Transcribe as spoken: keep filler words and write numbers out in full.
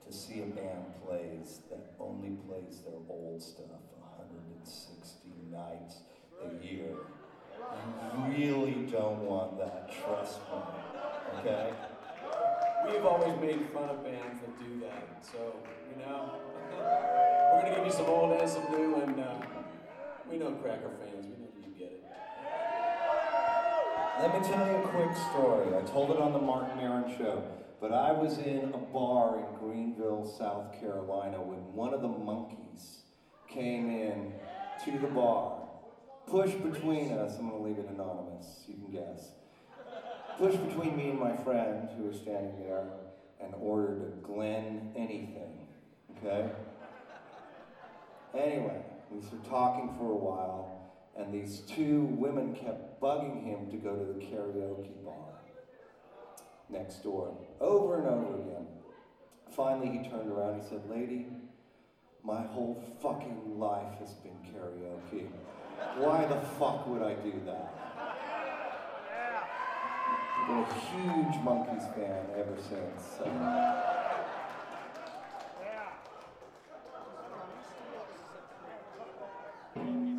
to see a band plays that only plays their old stuff one hundred sixty nights a year. You really don't want that, trust me, okay? We've always made fun of bands that do that, so, you know, we're gonna give you some old and some new, and uh, we know Cracker fans, we know you get it. Let me tell you a quick story. I told it on the Mark Maron show, but I was in a bar in Greenville, South Carolina, when one of the monkeys came in to the bar, pushed between us. I'm gonna leave it anonymous, you can guess. Pushed between me and my friend who was standing there and ordered a Glen anything, okay? Anyway, we were talking for a while, and these two women kept bugging him to go to the karaoke bar next door, over and over again. Finally, he turned around, he said, "Lady, my whole fucking life has been karaoke. Why the fuck would I do that?" I've been a huge Monkees fan ever since. So.